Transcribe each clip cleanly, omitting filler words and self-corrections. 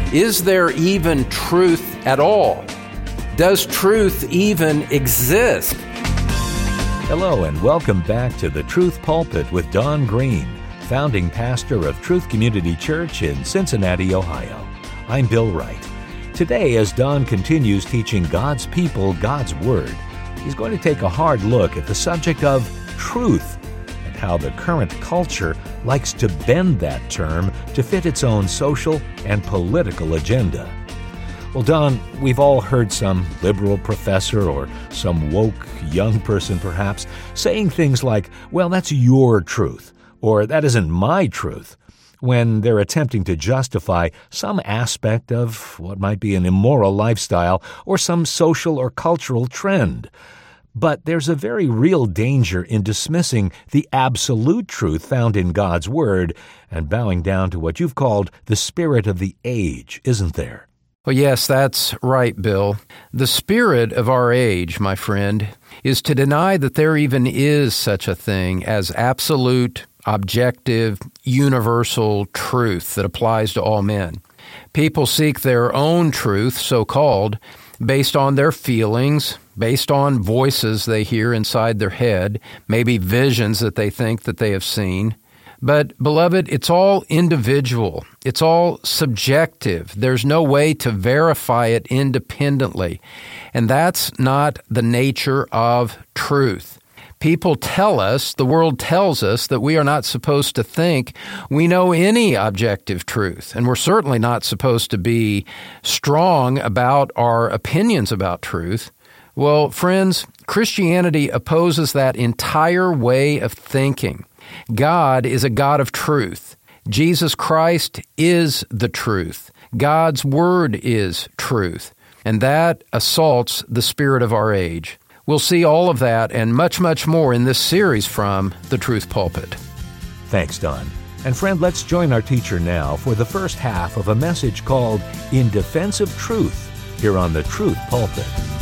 Is there even truth at all? Does truth even exist? Hello and welcome back to the Truth Pulpit with Don Green, founding pastor of Truth Community Church in Cincinnati, Ohio. I'm Bill Wright. Today, as Don continues teaching God's people God's Word, he's going to take a hard look at the subject of truth and how the current culture likes to bend that term to fit its own social and political agenda. Well, Don, we've all heard some liberal professor or some woke young person perhaps saying things like, well, that's your truth, or that isn't my truth, when they're attempting to justify some aspect of what might be an immoral lifestyle or some social or cultural trend. But there's a very real danger in dismissing the absolute truth found in God's Word and bowing down to what you've called the spirit of the age, isn't there? Well, yes, that's right, Bill. The spirit of our age, my friend, is to deny that there even is such a thing as absolute, objective, universal truth that applies to all men. People seek their own truth, so-called, based on their feelings, based on voices they hear inside their head, maybe visions that they think that they have seen. But, beloved, it's all individual. It's all subjective. There's no way to verify it independently. And that's not the nature of truth. People tell us, the world tells us, that we are not supposed to think we know any objective truth, and we're certainly not supposed to be strong about our opinions about truth. Well, friends, Christianity opposes that entire way of thinking. God is a God of truth. Jesus Christ is the truth. God's Word is truth, and that assaults the spirit of our age. We'll see all of that and much, much more in this series from the Truth Pulpit. Thanks, Don. And friend, let's join our teacher now for the first half of a message called In Defense of Truth, here on the Truth Pulpit.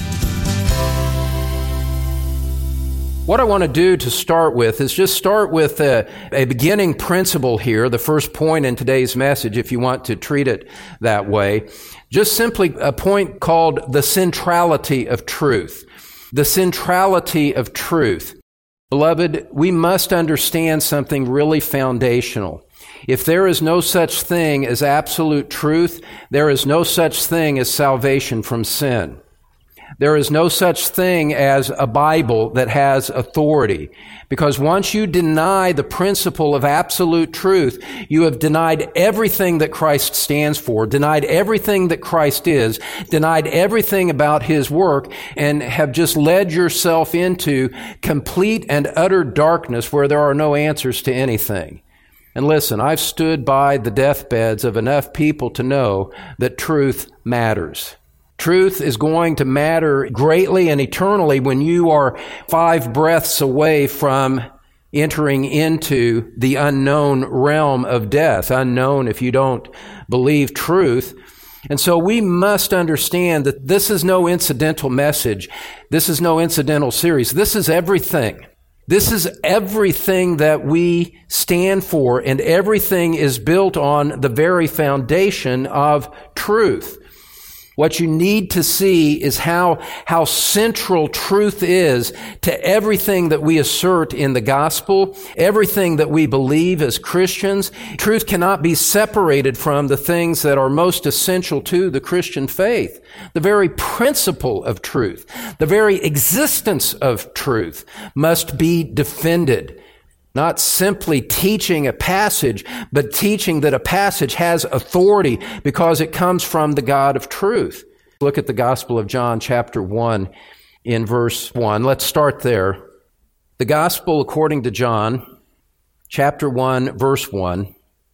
What I want to do to start with is just start with a beginning principle here, the first point in today's message, if you want to treat it that way. Just simply a point called the centrality of truth. The centrality of truth. Beloved, we must understand something really foundational. If there is no such thing as absolute truth, there is no such thing as salvation from sin. There is no such thing as a Bible that has authority. Because once you deny the principle of absolute truth, you have denied everything that Christ stands for, denied everything that Christ is, denied everything about His work, and have just led yourself into complete and utter darkness where there are no answers to anything. And listen, I've stood by the deathbeds of enough people to know that truth matters. Truth is going to matter greatly and eternally when you are 5 breaths away from entering into the unknown realm of death, unknown if you don't believe truth. And so we must understand that this is no incidental message. This is no incidental series. This is everything. This is everything that we stand for, and everything is built on the very foundation of truth. What you need to see is how central truth is to everything that we assert in the gospel, everything that we believe as Christians. Truth cannot be separated from the things that are most essential to the Christian faith. The very principle of truth, the very existence of truth must be defended. Not simply teaching a passage, but teaching that a passage has authority because it comes from the God of truth. Look at the Gospel of John, chapter 1, in verse 1. Let's start there. The Gospel according to John, chapter 1, verse 1.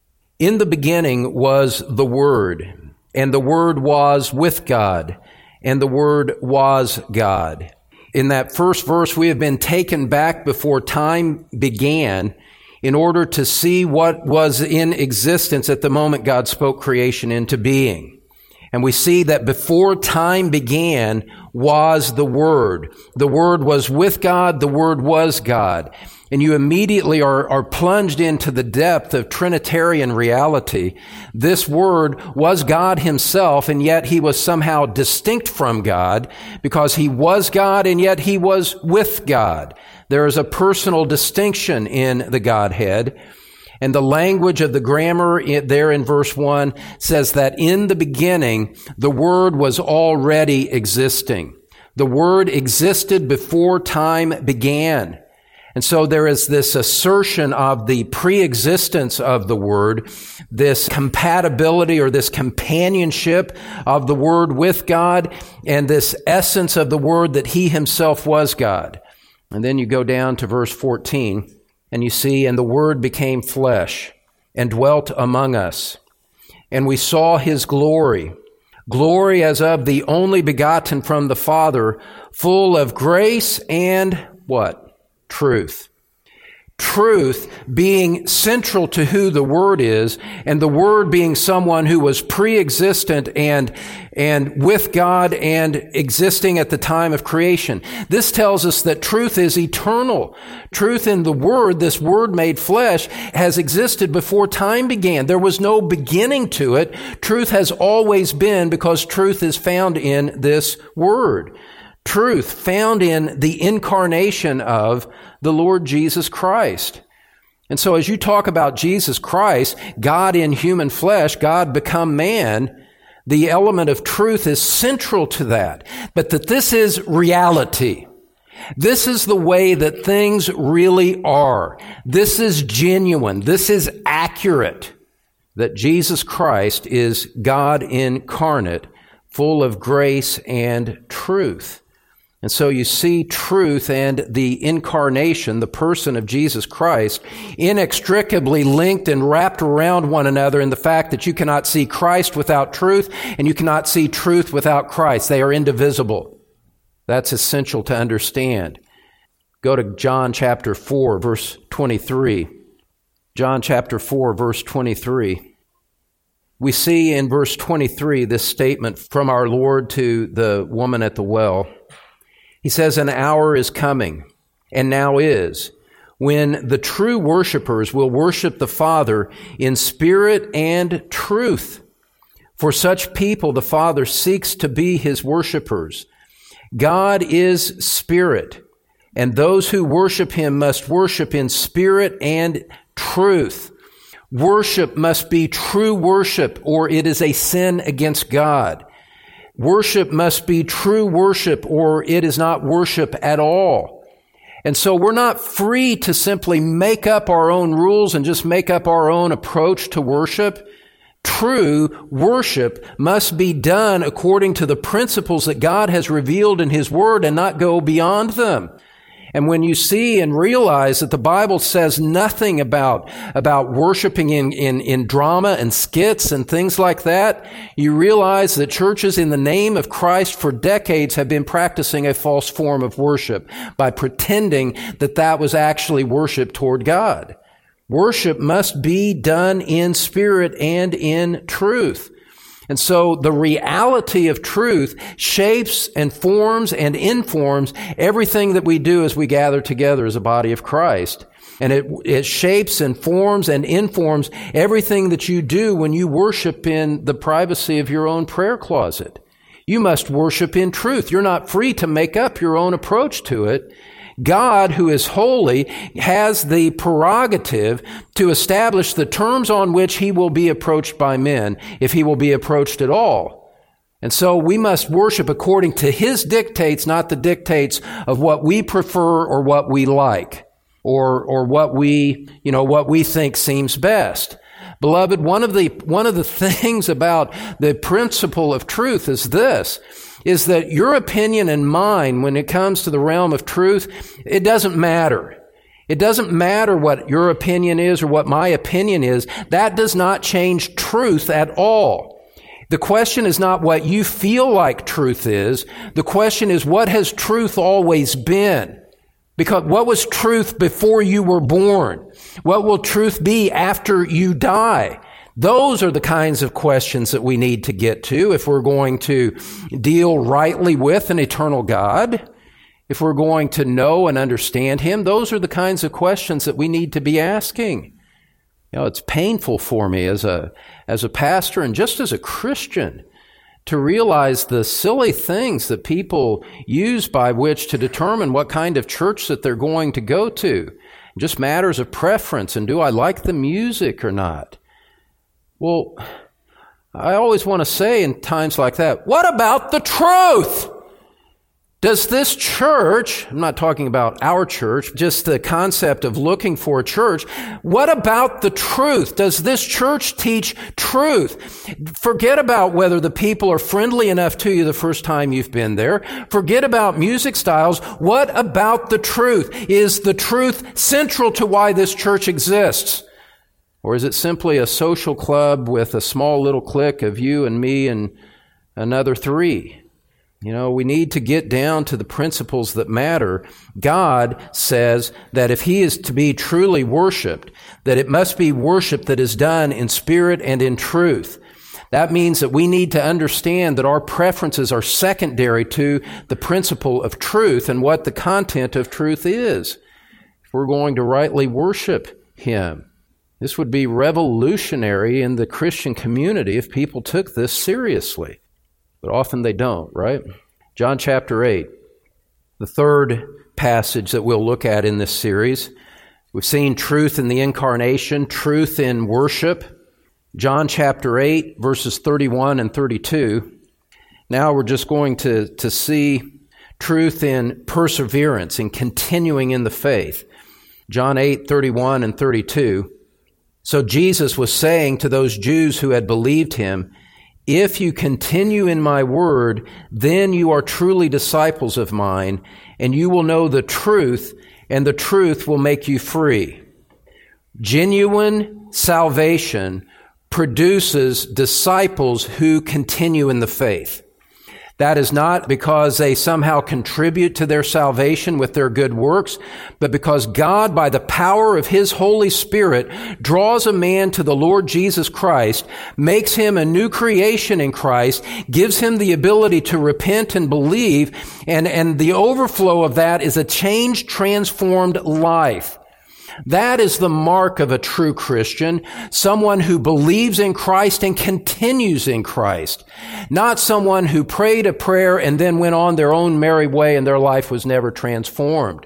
In the beginning was the Word, and the Word was with God, and the Word was God. In that first verse, we have been taken back before time began in order to see what was in existence at the moment God spoke creation into being. And we see that before time began was the Word. The Word was with God. The Word was God. And you immediately are plunged into the depth of Trinitarian reality. This Word was God Himself, and yet He was somehow distinct from God because He was God and yet He was with God. There is a personal distinction in the Godhead. And the language of the grammar there in verse 1 says that in the beginning, the Word was already existing. The Word existed before time began. And so there is this assertion of the pre-existence of the Word, this compatibility or this companionship of the Word with God, and this essence of the Word that He Himself was God. And then you go down to verse 14. And you see, and the Word became flesh and dwelt among us. And we saw His glory, glory as of the only begotten from the Father, full of grace and what? Truth. Truth being central to who the Word is, and the Word being someone who was pre-existent and with God and existing at the time of creation. This tells us that truth is eternal. Truth in the Word, this Word made flesh, has existed before time began. There was no beginning to it. Truth has always been because truth is found in this Word. Truth found in the incarnation of the Lord Jesus Christ. And so as you talk about Jesus Christ, God in human flesh, God become man, the element of truth is central to that. But that this is reality. This is the way that things really are. This is genuine. This is accurate. That Jesus Christ is God incarnate, full of grace and truth. And so you see truth and the incarnation, the person of Jesus Christ, inextricably linked and wrapped around one another in the fact that you cannot see Christ without truth and you cannot see truth without Christ. They are indivisible. That's essential to understand. Go to John chapter 4, verse 23. John chapter 4, verse 23. We see in verse 23 this statement from our Lord to the woman at the well. He says, "An hour is coming, and now is, when the true worshipers will worship the Father in spirit and truth. For such people the Father seeks to be His worshipers. God is spirit, and those who worship Him must worship in spirit and truth." Worship must be true worship, or it is a sin against God. Worship must be true worship, or it is not worship at all. And so we're not free to simply make up our own rules and just make up our own approach to worship. True worship must be done according to the principles that God has revealed in His Word and not go beyond them. And when you see and realize that the Bible says nothing about worshiping in drama and skits and things like that, you realize that churches in the name of Christ for decades have been practicing a false form of worship by pretending that that was actually worship toward God. Worship must be done in spirit and in truth. And so the reality of truth shapes and forms and informs everything that we do as we gather together as a body of Christ. And it shapes and forms and informs everything that you do when you worship in the privacy of your own prayer closet. You must worship in truth. You're not free to make up your own approach to it. God, who is holy, has the prerogative to establish the terms on which He will be approached by men, if He will be approached at all. And so we must worship according to His dictates, not the dictates of what we prefer or what we like, or what we think seems best. Beloved, one of the things about the principle of truth is this, is that your opinion and mine, when it comes to the realm of truth, it doesn't matter. It doesn't matter what your opinion is or what my opinion is. That does not change truth at all. The question is not what you feel like truth is. The question is, what has truth always been? Because what was truth before you were born? What will truth be after you die? Those are the kinds of questions that we need to get to if we're going to deal rightly with an eternal God, if we're going to know and understand Him. Those are the kinds of questions that we need to be asking. It's painful for me as a pastor and just as a Christian to realize the silly things that people use by which to determine what kind of church that they're going to go to. Just matters of preference, and do I like the music or not? Well, I always want to say in times like that, what about the truth? Does this church, I'm not talking about our church, just the concept of looking for a church, what about the truth? Does this church teach truth? Forget about whether the people are friendly enough to you the first time you've been there. Forget about music styles. What about the truth? Is the truth central to why this church exists? Or is it simply a social club with a small little clique of you and me and another three? We need to get down to the principles that matter. God says that if He is to be truly worshiped, that it must be worship that is done in spirit and in truth. That means that we need to understand that our preferences are secondary to the principle of truth and what the content of truth is. If we're going to rightly worship Him, this would be revolutionary in the Christian community if people took this seriously. But often they don't, right? John chapter 8, the third passage that we'll look at in this series. We've seen truth in the incarnation, truth in worship. John chapter 8, verses 31 and 32. Now we're just going to see truth in perseverance, in continuing in the faith. John 8, 31 and 32. So Jesus was saying to those Jews who had believed Him, "If you continue in my word, then you are truly disciples of mine, and you will know the truth, and the truth will make you free." Genuine salvation produces disciples who continue in the faith. That is not because they somehow contribute to their salvation with their good works, but because God, by the power of His Holy Spirit, draws a man to the Lord Jesus Christ, makes him a new creation in Christ, gives him the ability to repent and believe, and the overflow of that is a changed, transformed life. That is the mark of a true Christian, someone who believes in Christ and continues in Christ, not someone who prayed a prayer and then went on their own merry way and their life was never transformed.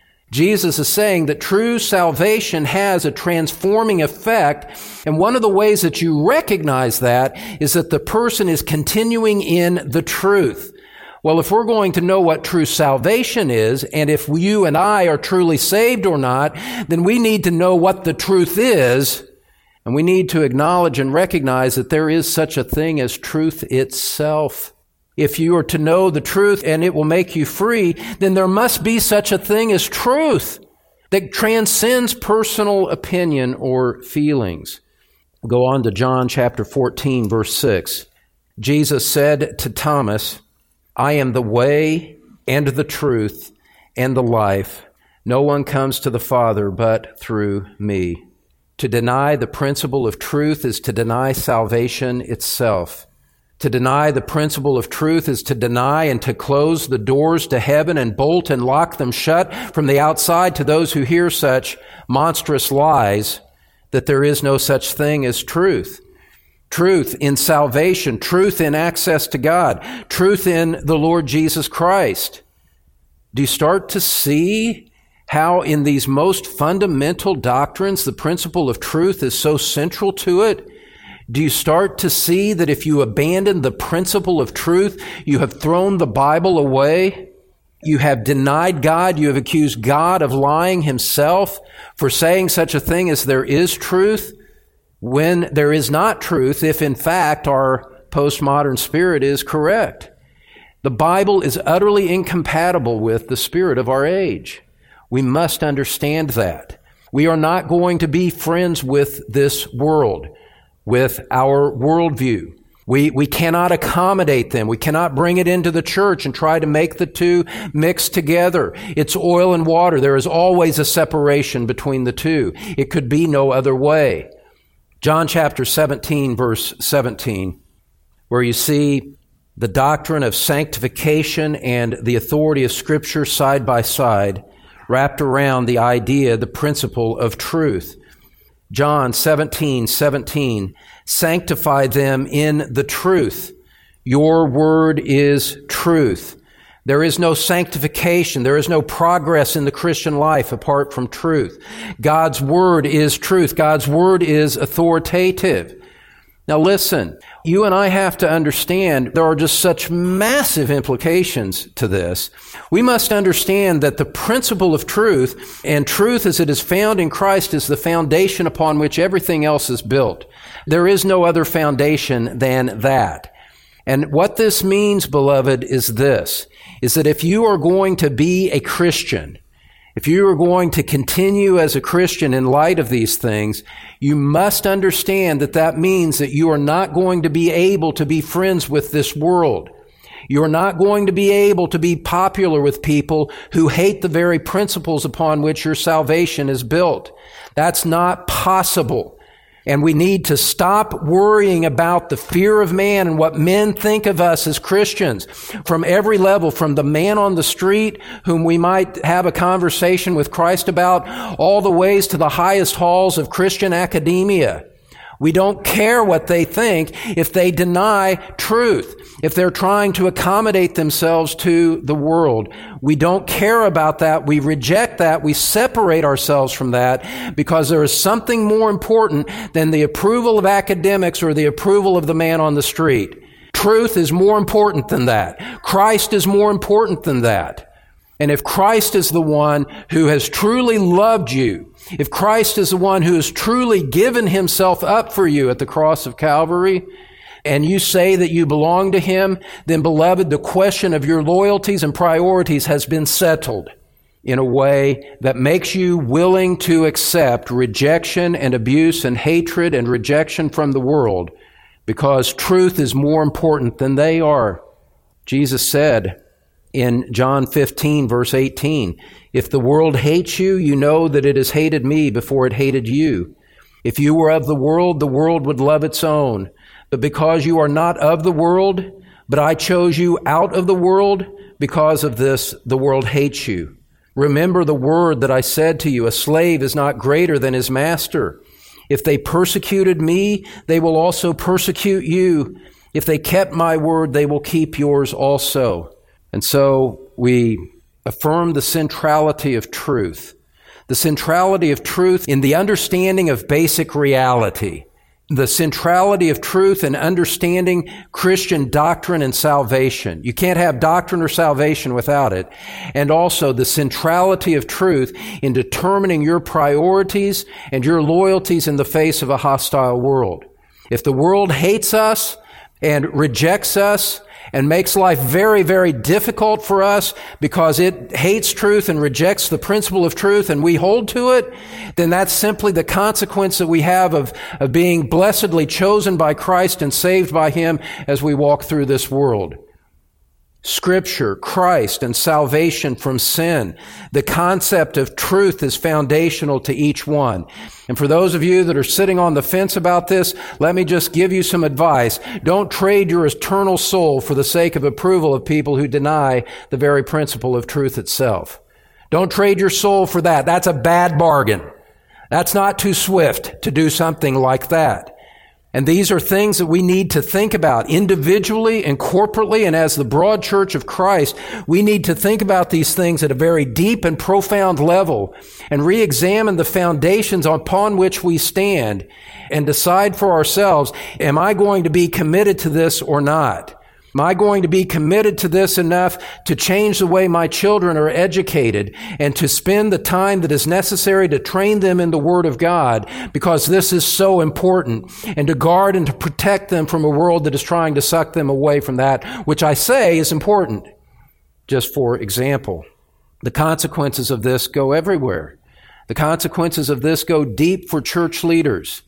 Jesus is saying that true salvation has a transforming effect, and one of the ways that you recognize that is that the person is continuing in the truth. Well, if we're going to know what true salvation is, and if you and I are truly saved or not, then we need to know what the truth is, and we need to acknowledge and recognize that there is such a thing as truth itself. If you are to know the truth and it will make you free, then there must be such a thing as truth that transcends personal opinion or feelings. Go on to John chapter 14, verse 6. Jesus said to Thomas, "I am the way and the truth and the life. No one comes to the Father but through me." To deny the principle of truth is to deny salvation itself. To deny the principle of truth is to deny and to close the doors to heaven and bolt and lock them shut from the outside to those who hear such monstrous lies that there is no such thing as truth. Truth in salvation, truth in access to God, truth in the Lord Jesus Christ. Do you start to see how in these most fundamental doctrines the principle of truth is so central to it? Do you start to see that if you abandon the principle of truth, you have thrown the Bible away? You have denied God. You have accused God of lying Himself for saying such a thing as there is truth, when there is not truth, if in fact our postmodern spirit is correct. The Bible is utterly incompatible with the spirit of our age. We must understand that. We are not going to be friends with this world, with our worldview. We cannot accommodate them. We cannot bring it into the church and try to make the two mix together. It's oil and water. There is always a separation between the two. It could be no other way. John chapter 17, verse 17, where you see the doctrine of sanctification and the authority of Scripture side by side, wrapped around the idea, the principle of truth. John 17:17, sanctify them in the truth. Your word is truth. There is no sanctification. There is no progress in the Christian life apart from truth. God's word is truth. God's word is authoritative. Now listen, you and I have to understand there are just such massive implications to this. We must understand that the principle of truth, and truth as it is found in Christ, is the foundation upon which everything else is built. There is no other foundation than that. And what this means, beloved, is this, is that if you are going to be a Christian, if you are going to continue as a Christian in light of these things, you must understand that that means that you are not going to be able to be friends with this world. You are not going to be able to be popular with people who hate the very principles upon which your salvation is built. That's not possible. And we need to stop worrying about the fear of man and what men think of us as Christians from every level, from the man on the street whom we might have a conversation with Christ about, all the ways to the highest halls of Christian academia. We don't care what they think if they deny truth, if they're trying to accommodate themselves to the world. We don't care about that. We reject that. We separate ourselves from that because there is something more important than the approval of academics or the approval of the man on the street. Truth is more important than that. Christ is more important than that. And if Christ is the one who has truly loved you, if Christ is the one who has truly given himself up for you at the cross of Calvary, and you say that you belong to him, then, beloved, the question of your loyalties and priorities has been settled in a way that makes you willing to accept rejection and abuse and hatred and rejection from the world because truth is more important than they are. Jesus said in John 15, verse 18, if the world hates you, you know that it has hated me before it hated you. If you were of the world would love its own. But because you are not of the world, but I chose you out of the world, because of this, the world hates you. Remember the word that I said to you, a slave is not greater than his master. If they persecuted me, they will also persecute you. If they kept my word, they will keep yours also. And so we affirm the centrality of truth. The centrality of truth in the understanding of basic reality. The centrality of truth in understanding Christian doctrine and salvation. You can't have doctrine or salvation without it. And also the centrality of truth in determining your priorities and your loyalties in the face of a hostile world. If the world hates us and rejects us, and makes life very, very difficult for us because it hates truth and rejects the principle of truth and we hold to it, then that's simply the consequence that we have of being blessedly chosen by Christ and saved by him as we walk through this world. Scripture, Christ, and salvation from sin. The concept of truth is foundational to each one. And for those of you that are sitting on the fence about this, let me just give you some advice. Don't trade your eternal soul for the sake of approval of people who deny the very principle of truth itself. Don't trade your soul for that. That's a bad bargain. That's not too swift to do something like that. And these are things that we need to think about individually and corporately, and as the broad church of Christ, we need to think about these things at a very deep and profound level and re-examine the foundations upon which we stand and decide for ourselves, am I going to be committed to this or not? Am I going to be committed to this enough to change the way my children are educated and to spend the time that is necessary to train them in the Word of God because this is so important, and to guard and to protect them from a world that is trying to suck them away from that, which I say is important. Just for example, the consequences of this go everywhere. The consequences of this go deep for church leaders.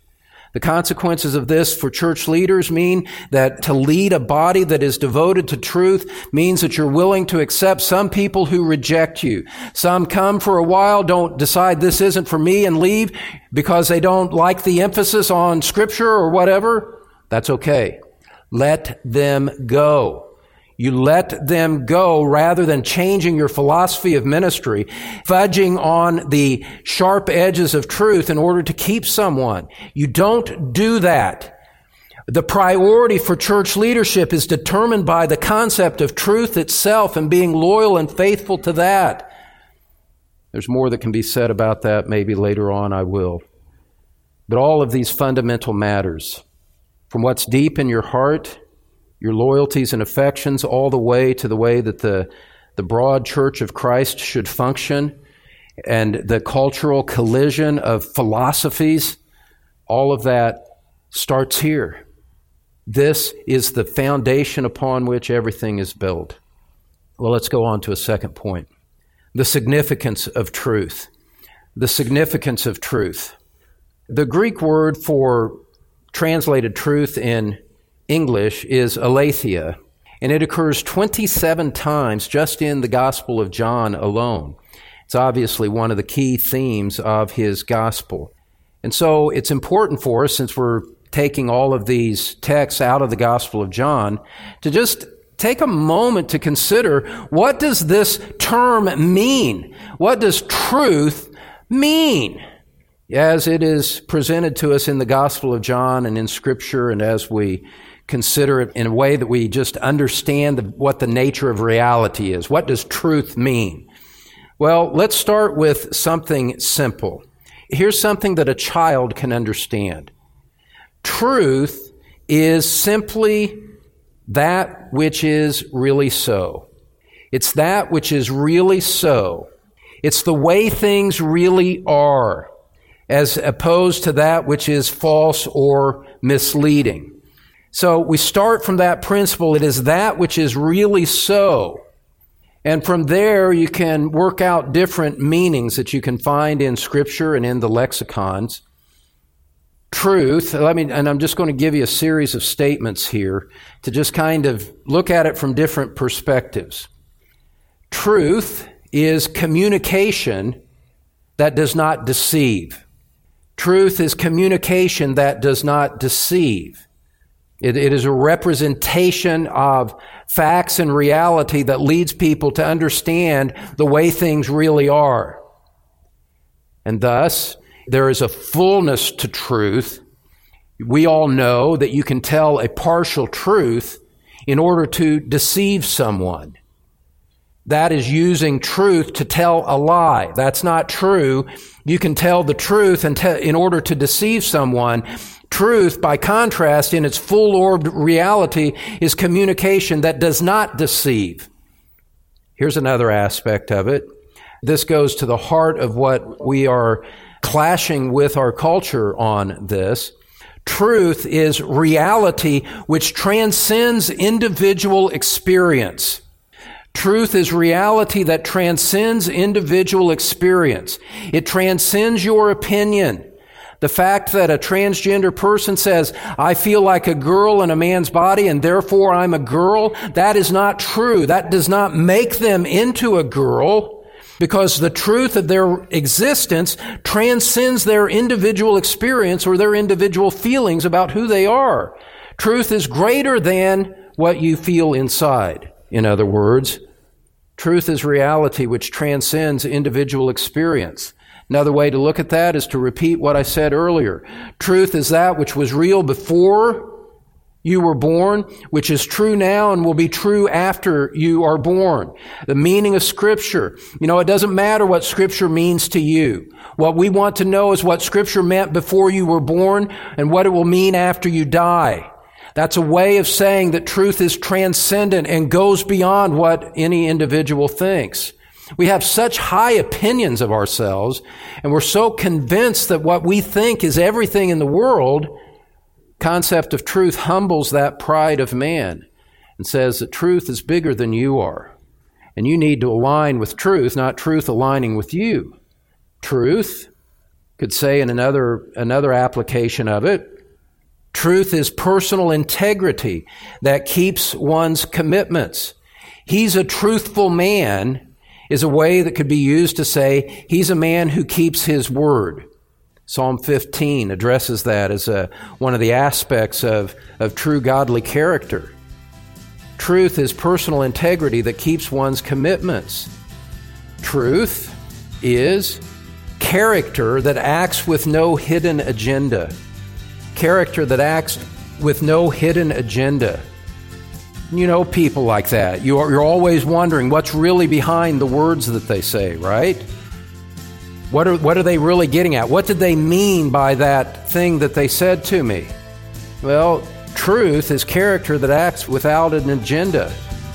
The consequences of this for church leaders mean that to lead a body that is devoted to truth means that you're willing to accept some people who reject you. Some come for a while, don't decide this isn't for me and leave because they don't like the emphasis on Scripture or whatever. That's okay. Let them go. You let them go rather than changing your philosophy of ministry, fudging on the sharp edges of truth in order to keep someone. You don't do that. The priority for church leadership is determined by the concept of truth itself and being loyal and faithful to that. There's more that can be said about that. Maybe later on I will. But all of these fundamental matters, from what's deep in your heart, your loyalties and affections, all the way to the way that the broad church of Christ should function, and the cultural collision of philosophies, all of that starts here. This is the foundation upon which everything is built. Well, let's go on to a second point. The significance of truth. The significance of truth. The Greek word for translated truth in English is aletheia, and it occurs 27 times just in the Gospel of John alone. It's obviously one of the key themes of his gospel. And so it's important for us, since we're taking all of these texts out of the Gospel of John, to just take a moment to consider, what does this term mean? What does truth mean? As it is presented to us in the Gospel of John and in Scripture, and as we consider it in a way that we just understand what the nature of reality is. What does truth mean? Well, let's start with something simple. Here's something that a child can understand. Truth is simply that which is really so. It's that which is really so. It's the way things really are, as opposed to that which is false or misleading. So we start from that principle. It is that which is really so. And from there, you can work out different meanings that you can find in Scripture and in the lexicons. Truth, and I'm just going to give you a series of statements here to just kind of look at it from different perspectives. Truth is communication that does not deceive. Truth is communication that does not deceive. It is a representation of facts and reality that leads people to understand the way things really are. And thus, there is a fullness to truth. We all know that you can tell a partial truth in order to deceive someone. That is using truth to tell a lie. That's not true. You can tell the truth in order to deceive someone. Truth, by contrast, in its full-orbed reality, is communication that does not deceive. Here's another aspect of it. This goes to the heart of what we are clashing with our culture on this. Truth is reality which transcends individual experience. Truth is reality that transcends individual experience. It transcends your opinion. The fact that a transgender person says, I feel like a girl in a man's body and therefore I'm a girl, that is not true. That does not make them into a girl, because the truth of their existence transcends their individual experience or their individual feelings about who they are. Truth is greater than what you feel inside. In other words, truth is reality which transcends individual experience. Another way to look at that is to repeat what I said earlier. Truth is that which was real before you were born, which is true now and will be true after you are born. The meaning of Scripture. It doesn't matter what Scripture means to you. What we want to know is what Scripture meant before you were born and what it will mean after you die. That's a way of saying that truth is transcendent and goes beyond what any individual thinks. We have such high opinions of ourselves, and we're so convinced that what we think is everything in the world. Concept of truth humbles that pride of man and says that truth is bigger than you are. And you need to align with truth, not truth aligning with you. Truth, could say in another application of it, Truth is personal integrity that keeps one's commitments. He's a truthful man is a way that could be used to say he's a man who keeps his word. Psalm 15 addresses that as one of the aspects of true godly character. Truth is personal integrity that keeps one's commitments. Truth is character that acts with no hidden agenda. Character that acts with no hidden agenda. You know people like that. You're always wondering what's really behind the words that they say, right? What are they really getting at? What did they mean by that thing that they said to me? Well, truth is character that acts without an agenda.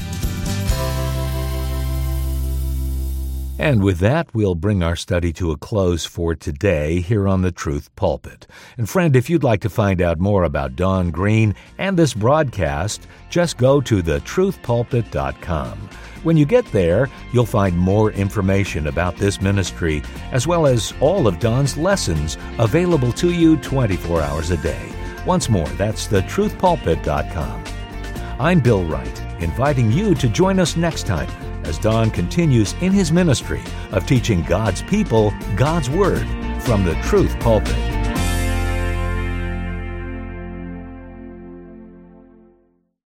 And with that, we'll bring our study to a close for today here on the Truth Pulpit. And friend, if you'd like to find out more about Don Green and this broadcast, just go to thetruthpulpit.com. When you get there, you'll find more information about this ministry, as well as all of Don's lessons available to you 24 hours a day. Once more, that's thetruthpulpit.com. I'm Bill Wright, inviting you to join us next time as Don continues in his ministry of teaching God's people God's Word from the Truth Pulpit.